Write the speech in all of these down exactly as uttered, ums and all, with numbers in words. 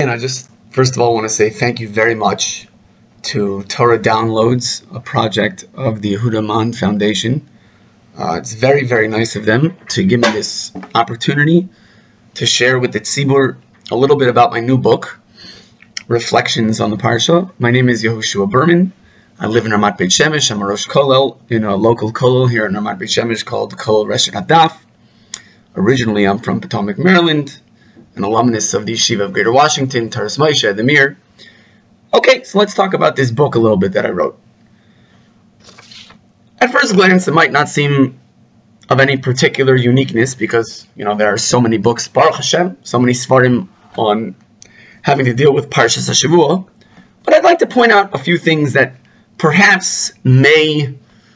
Again, I just first of all want to say thank you very much to Torah Downloads, a project of the Yehuda Mann Foundation. Uh, it's very, very nice of them to give me this opportunity to share with the Tzibur a little bit about my new book, Reflections on the Parsha. My name is Yehoshua Berman. I live in Ramat Beit Shemesh. I'm a Rosh Kollel in a local kollel here in Ramat Beit Shemesh called Kollel Reshet Hadaf. Originally, I'm from Potomac, Maryland, an alumnus of the Yeshiva of Greater Washington, Taras Moshe, the Mir. Okay, so let's talk about this book a little bit that I wrote. At first glance, it might not seem of any particular uniqueness because, you know, there are so many books, Baruch Hashem, so many Svarim on having to deal with Parshas HaShavua. But I'd like to point out a few things that perhaps may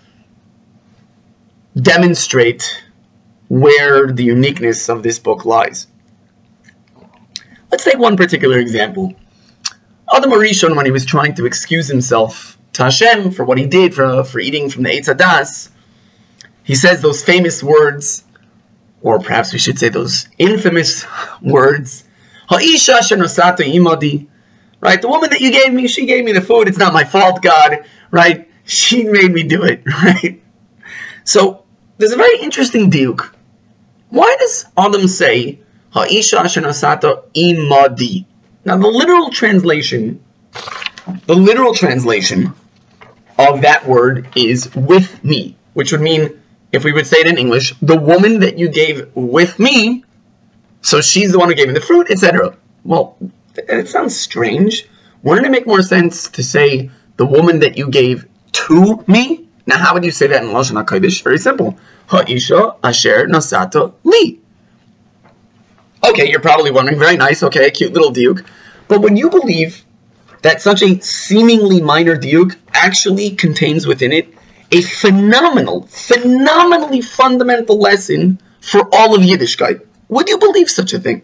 demonstrate where the uniqueness of this book lies. Let's take one particular example. Adam HaRishon, when he was trying to excuse himself to Hashem for what he did for, for eating from the Eitz Hadas, he says those famous words, or perhaps we should say those infamous words, Ha'isha shenosata imadi, right? The woman that you gave me, she gave me the food. It's not my fault, God, right? She made me do it, right? So there's a very interesting diuk. Why does Adam say Ha'isha shenosata imadi? Now the literal translation, the literal translation of that word is with me, which would mean, if we would say it in English, the woman that you gave with me, so she's the one who gave me the fruit, et cetera. Well, it sounds strange. Wouldn't it make more sense to say the woman that you gave to me? Now, how would you say that in Lashon HaKodesh? Very simple. Ha'isha asher nasata li. Okay, you're probably wondering, very nice, okay, cute little diuk. But when you believe that such a seemingly minor diuk actually contains within it a phenomenal, phenomenally fundamental lesson for all of Yiddishkeit, would you believe such a thing?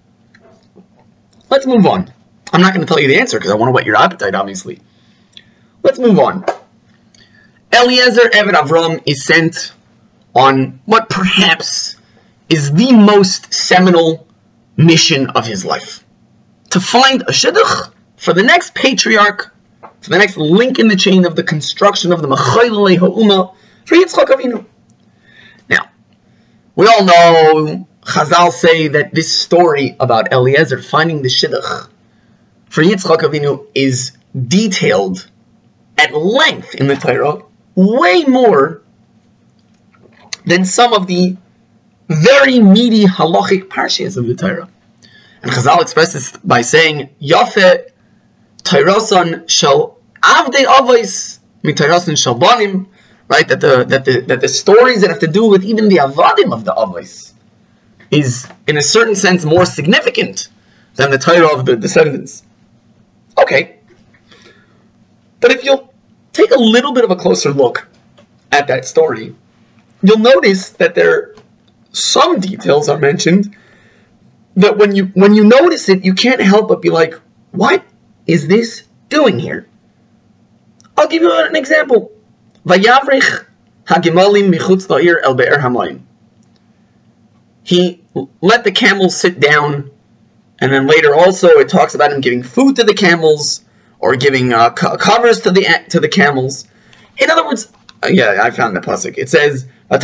Let's move on. I'm not going to tell you the answer because I want to whet your appetite, obviously. Let's move on. Eliezer Eved Avram is sent on what perhaps is the most seminal mission of his life. To find a shidduch for the next patriarch, for the next link in the chain of the construction of the Mechalelei Ha'uma for Yitzchak Avinu. Now, we all know, Chazal say that this story about Eliezer finding the shidduch for Yitzchak Avinu is detailed at length in the Torah, way more than some of the very meaty halachic parshas of the Torah. And Chazal expresses by saying, Yafe Tayrosan shel avdei avos mi Tayrosan shel banim, right? That the that the that the stories that have to do with even the avadim of the avos is, in a certain sense, more significant than the Torah of the descendants. Okay, but if you'll take a little bit of a closer look at that story, you'll notice that there some details are mentioned that when you when you notice it, you can't help but be like, what is this doing here? I'll give you an example. Vayavrich hagimalim michutz la'ir el be'er hamayim. He let the camels sit down, and then later also it talks about him giving food to the camels or giving uh, co- covers to the to the camels. In other words, uh, yeah, I found the pasuk. It says, there's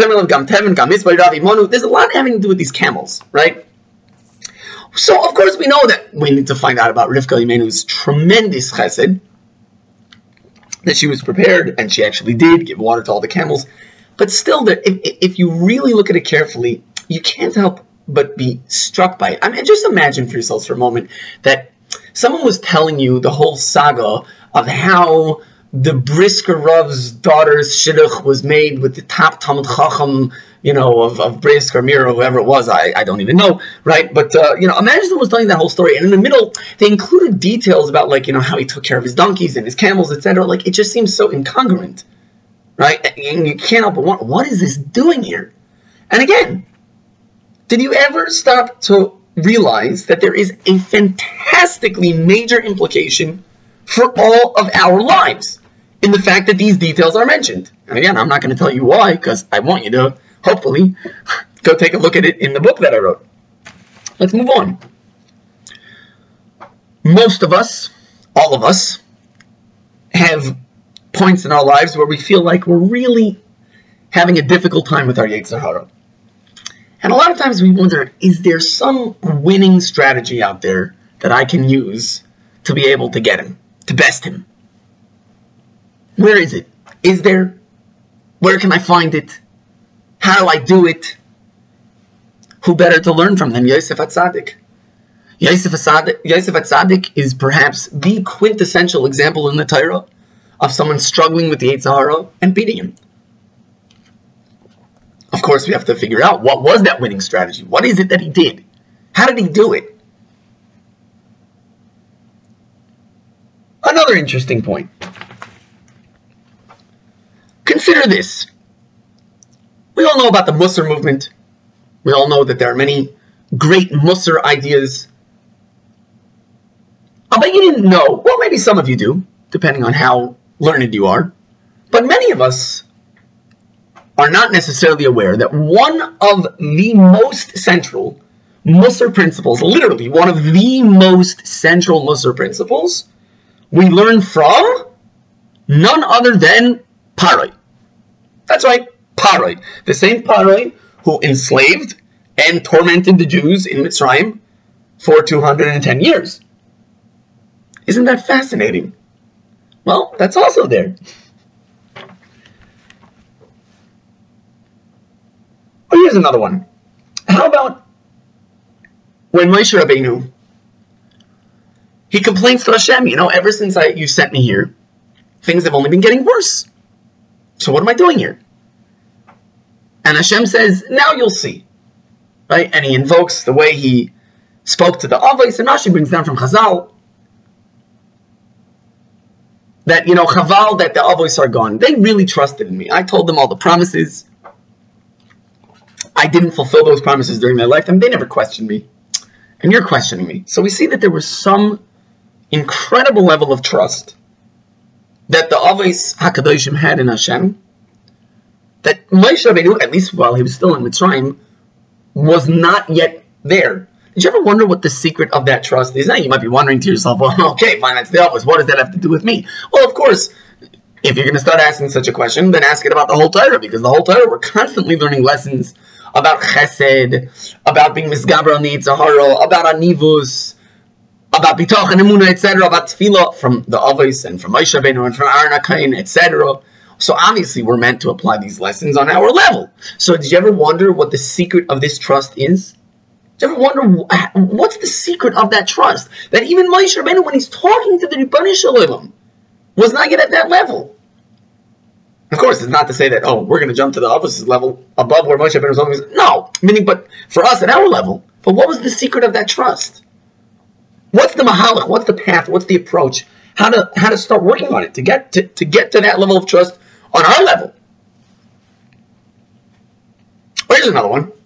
a lot having to do with these camels, right? So, of course, we know that we need to find out about Rivka Imenu's tremendous chesed, that she was prepared, and she actually did give water to all the camels. But still, if, if you really look at it carefully, you can't help but be struck by it. I mean, just imagine for yourselves for a moment that someone was telling you the whole saga of how the Brisker Rav's daughter's shidduch was made with the top Talmud Chacham, you know, of, of Brisker, Mira, whoever it was, I, I don't even know, right? But, uh, you know, imagine someone was telling that whole story, and in the middle, they included details about, like, you know, how he took care of his donkeys and his camels, et cetera. Like, it just seems so incongruent, right? And you can't help but wonder, what is this doing here? And again, did you ever stop to realize that there is a fantastically major implication for all of our lives in the fact that these details are mentioned? And again, I'm not going to tell you why, because I want you to, hopefully, go take a look at it in the book that I wrote. Let's move on. most of us, all of us, have points in our lives where we feel like we're really having a difficult time with our Yetzer Hara. And a lot of times we wonder, is there some winning strategy out there that I can use to be able to get him, to best him? Where is it? Is there? Where can I find it? How do I do it? Who better to learn from than Yosef HaTzadik? Yosef HaTzadik, Yosef HaTzadik is perhaps the quintessential example in the Torah of someone struggling with the Yetzer Hara and beating him. Of course, we have to figure out what was that winning strategy. What is it that he did? How did he do it? Another interesting point. Consider this. We all know about the Musar movement. We all know that there are many great Musar ideas. I bet you didn't know, well, maybe some of you do, depending on how learned you are, but many of us are not necessarily aware that one of the most central Musar principles, literally one of the most central Musar principles, we learn from none other than Paroi. That's right, Paroi. The same Paroi who enslaved and tormented the Jews in Mitzrayim for two hundred ten years. Isn't that fascinating? Well, that's also there. Oh, here's another one. How about when Moshe Rabbeinu, he complains to Hashem, you know, ever since I, you sent me here, things have only been getting worse. So what am I doing here? And Hashem says, now you'll see. Right? And he invokes the way he spoke to the Avos, and Rashi brings down from Chazal that, you know, Chaval, that the Avos are gone. They really trusted in me. I told them all the promises. I didn't fulfill those promises during their lifetime. They never questioned me. And you're questioning me. So we see that there was some incredible level of trust that the Avos HaKadoshim had in Hashem, that Moshe Rabbeinu, at least while he was still in Mitzrayim, was not yet there. Did you ever wonder what the secret of that trust is? Now you might be wondering to yourself, well, okay, fine, that's the Avos. What does that have to do with me? Well, of course, if you're going to start asking such a question, then ask it about the whole Torah, because the whole Torah, we're constantly learning lessons about Chesed, about being Misgaber on the Yetzer Hara, about Anivus, about Bitoch and Emunah, et cetera, about Tefillah from the Avos and from Moshe Rabbeinu and from Aaron HaKohen, et cetera. So obviously we're meant to apply these lessons on our level. So did you ever wonder what the secret of this trust is? Did you ever wonder what's the secret of that trust? That even Moshe Rabbeinu, when he's talking to the Ribono Shel Olam, was not yet at that level. Of course, it's not to say that, oh, we're going to jump to the opposite level above where Moshe Rabbeinu was always. No, meaning, but for us at our level. But what was the secret of that trust? What's the mahalach? What's the path? What's the approach? How to how to start working on it to get to, to get to that level of trust on our level? Well, here's another one.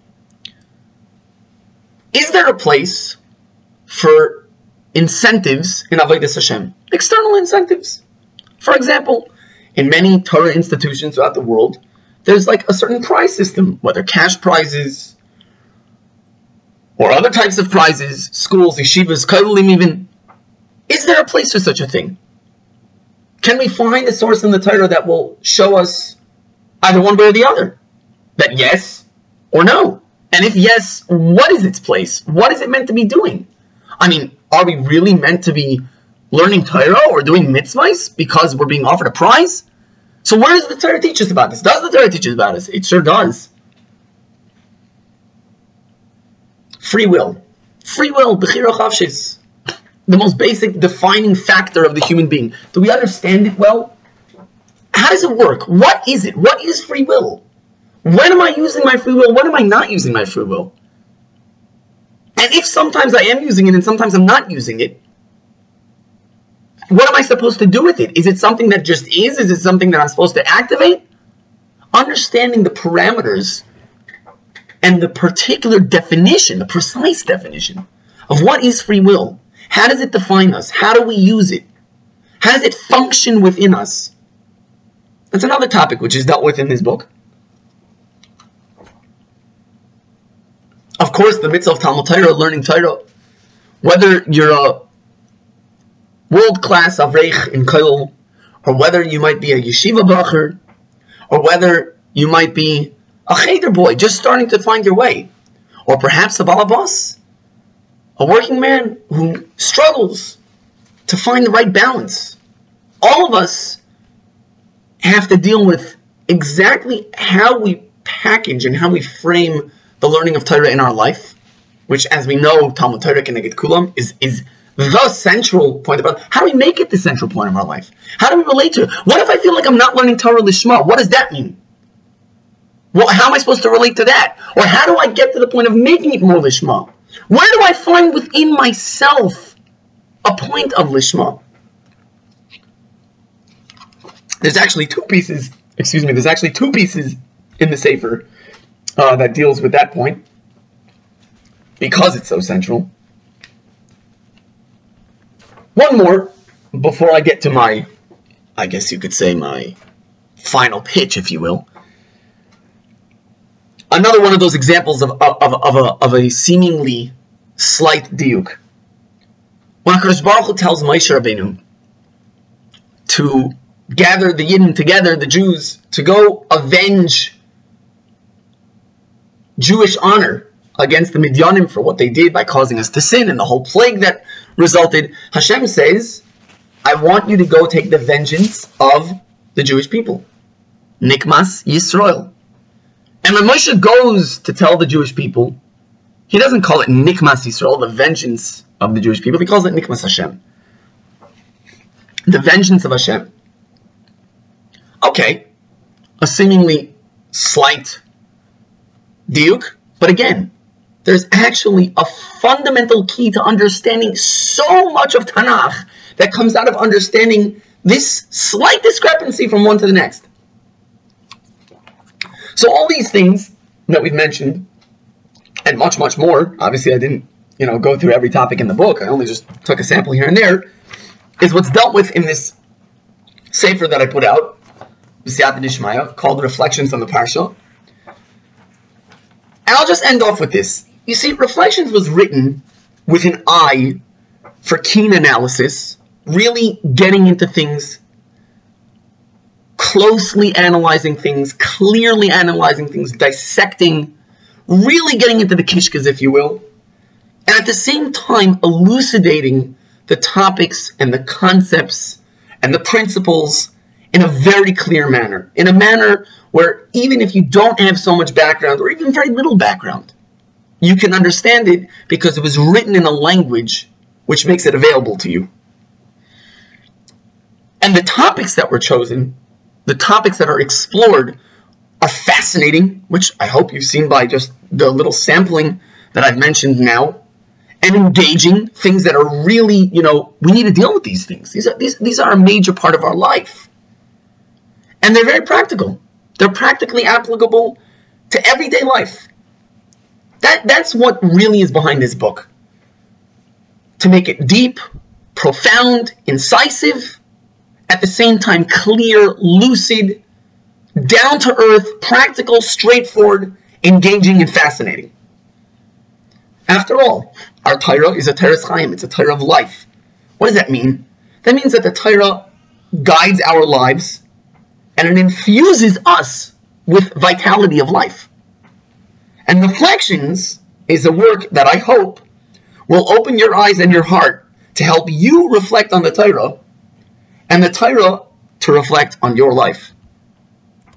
Is there a place for incentives in Avodas Hashem? External incentives. For example, in many Torah institutions throughout the world, there's like a certain prize system, whether cash prizes or other types of prizes, schools, yeshivas, kollel even. Is there a place for such a thing? Can we find a source in the Torah that will show us either one way or the other? That yes or no? And if yes, what is its place? What is it meant to be doing? I mean, are we really meant to be learning Torah or doing mitzvahs because we're being offered a prize? So where does the Torah teach us about this? Does the Torah teach us about this? It sure does. Free will. Free will, bechira chavshis. The most basic defining factor of the human being. Do we understand it well? How does it work? What is it? What is free will? When am I using my free will? When am I not using my free will? And if sometimes I am using it and sometimes I'm not using it, what am I supposed to do with it? Is it something that just is? Is it something that I'm supposed to activate? Understanding the parameters and the particular definition, the precise definition of what is free will. How does it define us? How do we use it? How does it function within us? That's another topic which is dealt with in this book. Of course, the mitzvah of Talmud Torah, learning Torah, whether you're a world-class Avreich in Kollel, or whether you might be a yeshiva bacher, or whether you might be a cheder boy just starting to find your way, or perhaps a balabas, a working man who struggles to find the right balance. All of us have to deal with exactly how we package and how we frame the learning of Torah in our life, which, as we know, Talmud Torah Keneged Kulam is, is the central point about how do we make it the central point of our life? How do we relate to it? What if I feel like I'm not learning Torah Lishma? What does that mean? Well, how am I supposed to relate to that? Or how do I get to the point of making it more Lishma? Where do I find within myself a point of Lishma? There's actually two pieces, excuse me, there's actually two pieces in the Sefer uh, that deals with that point, because it's so central. One more before I get to my, I guess you could say my final pitch, if you will. Another one of those examples of, of, of, a, of a seemingly slight diuk. When HaKadosh Baruch Hu tells Moshe Rabbeinu to gather the Yidden together, the Jews, to go avenge Jewish honor against the Midyanim for what they did by causing us to sin and the whole plague that resulted, Hashem says, I want you to go take the vengeance of the Jewish people. Nikmas Yisrael. And when Moshe goes to tell the Jewish people, he doesn't call it Nikmas Yisrael, the vengeance of the Jewish people. He calls it Nikmas Hashem. The vengeance of Hashem. Okay, a seemingly slight diuk, but again, there's actually a fundamental key to understanding so much of Tanakh that comes out of understanding this slight discrepancy from one to the next. So all these things that we've mentioned, and much, much more, obviously I didn't, you know, go through every topic in the book, I only just took a sample here and there, is what's dealt with in this sefer that I put out, B'siyata Dishmaya, called Reflections on the Parsha. And I'll just end off with this. You see, Reflections was written with an eye for keen analysis, really getting into things, closely analyzing things, clearly analyzing things, dissecting, really getting into the kishkas, if you will, and at the same time elucidating the topics and the concepts and the principles in a very clear manner, in a manner where even if you don't have so much background, or even very little background, you can understand it because it was written in a language which makes it available to you. And the topics that were chosen, the topics that are explored, are fascinating, which I hope you've seen by just the little sampling that I've mentioned now, and engaging, things that are really, you know, we need to deal with these things. These are, these, these are a major part of our life. And they're very practical. They're practically applicable to everyday life. That, that's what really is behind this book. To make it deep, profound, incisive, at the same time clear, lucid, down-to-earth, practical, straightforward, engaging, and fascinating. After all, our Torah is a Teres Chaim. It's a Torah of life. What does that mean? That means that the Torah guides our lives and it infuses us with vitality of life. And Reflections is a work that I hope will open your eyes and your heart to help you reflect on the Torah and the Torah to reflect on your life.